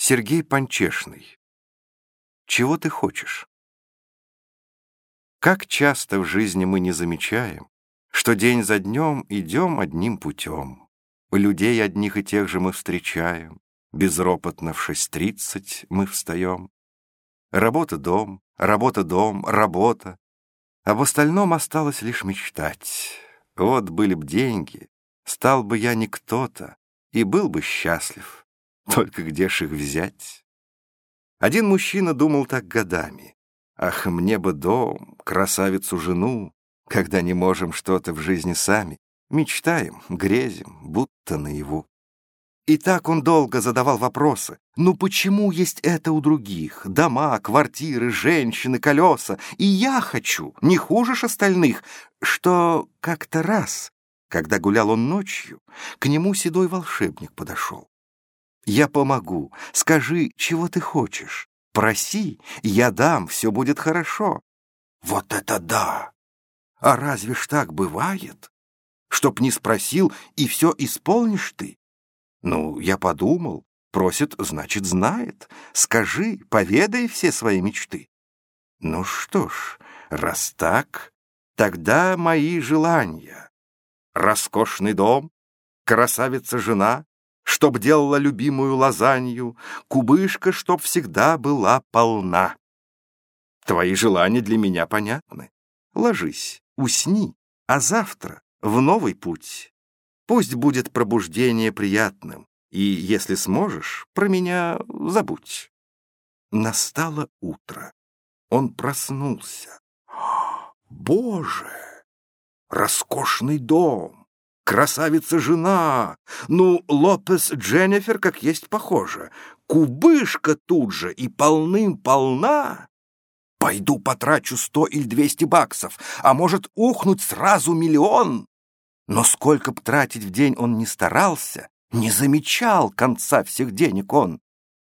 Сергей Панчешный. Чего ты хочешь? Как часто в жизни мы не замечаем, что день за днем идем одним путем. Людей одних и тех же мы встречаем, безропотно в 6:30 мы встаем. Работа, дом, работа. Об остальном осталось лишь мечтать. Вот были б деньги, стал бы я не кто-то и был бы счастлив. Только где ж их взять? Один мужчина думал так годами. Ах, мне бы дом, красавицу жену, когда не можем что-то в жизни сами. Мечтаем, грезим, будто наяву. И так он долго задавал вопросы. Ну почему есть это у других? Дома, квартиры, женщины, колеса. И я хочу, не хуже ж остальных. Что как-то раз, когда гулял он ночью, к нему седой волшебник подошел. Я помогу, скажи, чего ты хочешь. Проси, я дам, все будет хорошо. Вот это да! А разве ж так бывает? Чтоб не спросил, и все исполнишь ты? Ну, я подумал, просит, значит, знает. Скажи, поведай все свои мечты. Ну что ж, раз так, тогда мои желания. Роскошный дом, красавица-жена, чтоб делала любимую лазанью, кубышка, чтоб всегда была полна. Твои желания для меня понятны. Ложись, усни, а завтра в новый путь. Пусть будет пробуждение приятным, и, если сможешь, про меня забудь. Настало утро. Он проснулся. Боже! Роскошный дом! Красавица-жена! Ну, Лопес Дженнифер как есть похожа. Кубышка тут же и полным-полна. Пойду потрачу 100 или 200 баксов, а может ухнуть сразу 1 миллион. Но сколько б тратить в день он не старался, не замечал конца всех денег он.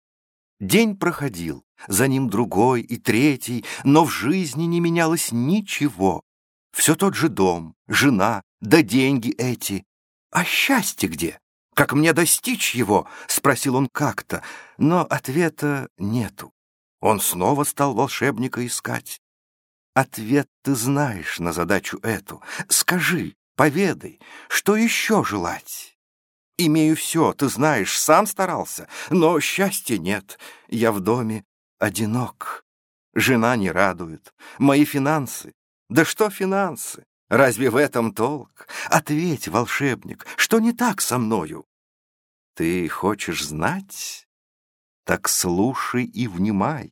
День проходил, за ним другой и третий, но в жизни не менялось ничего. Все тот же дом, жена, да деньги эти. А счастье где? Как мне достичь его? Спросил он как-то, но ответа нету. Он снова стал волшебника искать. Ответ ты знаешь на задачу эту. Скажи, поведай, что еще желать? Имею все, ты знаешь, сам старался, но счастья нет. Я в доме одинок. Жена не радует. Мои финансы. Да что финансы? Разве в этом толк? Ответь, волшебник, что не так со мною? Ты хочешь знать? Так слушай и внимай.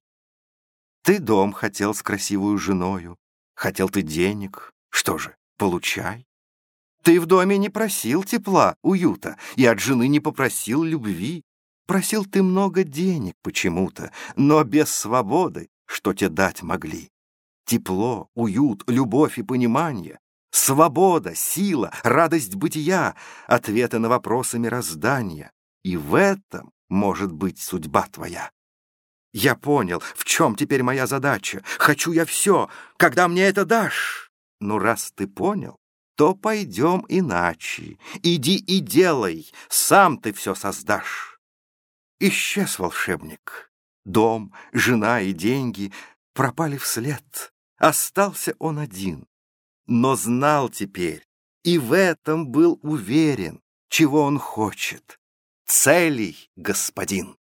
Ты дом хотел с красивую женою, хотел ты денег, что же, получай. Ты в доме не просил тепла, уюта, и от жены не попросил любви. Просил ты много денег почему-то, но без свободы, что тебе дать могли. Тепло, уют, любовь и понимание, свобода, сила, радость бытия, ответы на вопросы мироздания. И в этом может быть судьба твоя. Я понял, в чем теперь моя задача. Хочу я все, когда мне это дашь. Ну, раз ты понял, то пойдем иначе. Иди и делай, сам ты все создашь. Исчез волшебник. Дом, жена и деньги пропали вслед. Остался он один. Но знал теперь, и в этом был уверен, чего он хочет. Целей, господин.